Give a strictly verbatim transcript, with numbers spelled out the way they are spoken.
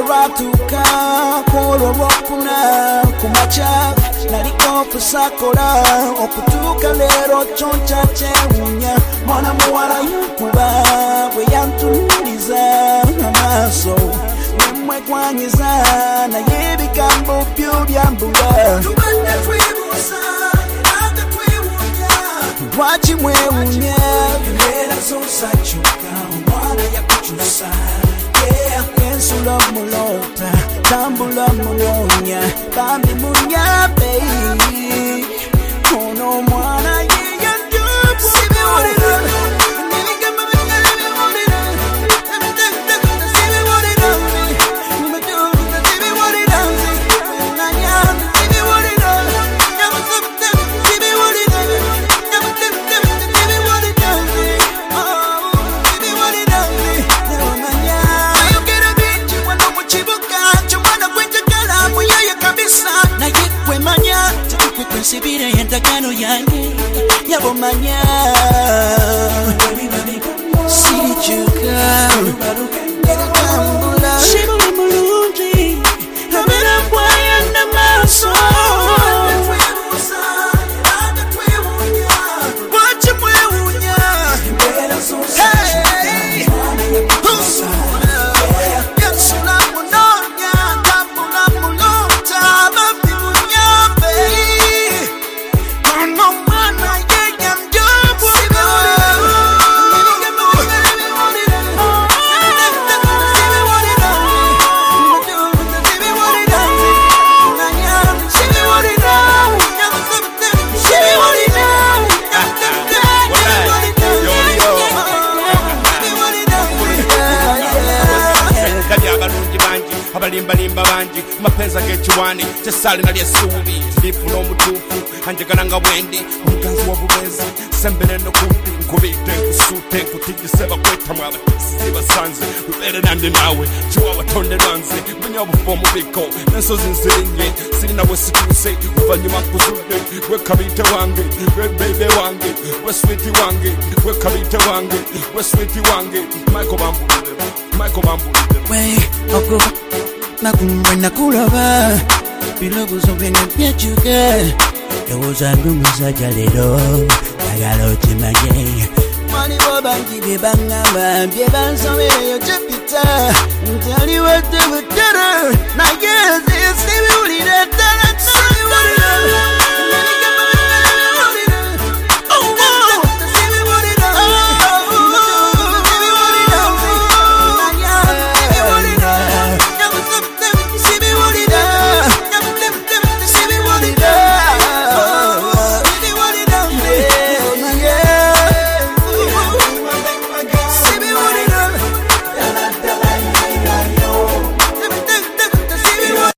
ratuka kolo rokuna kumacha naliko fusakola okutuka lero choncha chewunya mwana muwala yukuba bwe yantuniriza amaso nemwe kwanyiza na yebigambo byo byambula tubande twibusa ate twiwunya wachi mwewunya era zosachuka mwana yakuchusa Ensula mulota, tambula munonya, bambi munya baby. Kono mwana ye ya dubu. Sibi wali do, nini kama mwenye sibi wali do. Sibi wali do, mmedu sibi wali do. Nanya sibi wali do, nyamu sabte sibi wali do, nyamu sabte sibi wali do. Oh, sibi wali do, nyamu nanya. Na yekwe manya tukwe kwensibire yendagano yange yabo manya sijuka shibuli mulungi abera kwaya namaso wachi mwewunya hey yasula munonya tambula mulota abalimba limba banji mapenza gechiwani tesali na lyesubi lifu no mutufu anjegana nga bwendi omuganzi w'obubezi sembere no kumpi nkubite kusute kutigise bakweta mwaba sibasanze rubere nande nawe chiwa batonde ranze munya obufomu biko nensozi nzirinye siri nawe situse uvanyuma kuzude we kabite wange we baby wange we sweetie wange we kabite wange we sweetie wange Michael Bambulide Michael Bambulide we oko nakumwe nakulaba bilobuzo bene byachuka ewoza ngumuza jalero agalo chimanye mani bobangi bebangamba byebansomeyo chepita ntali wete mutara na yezi sibi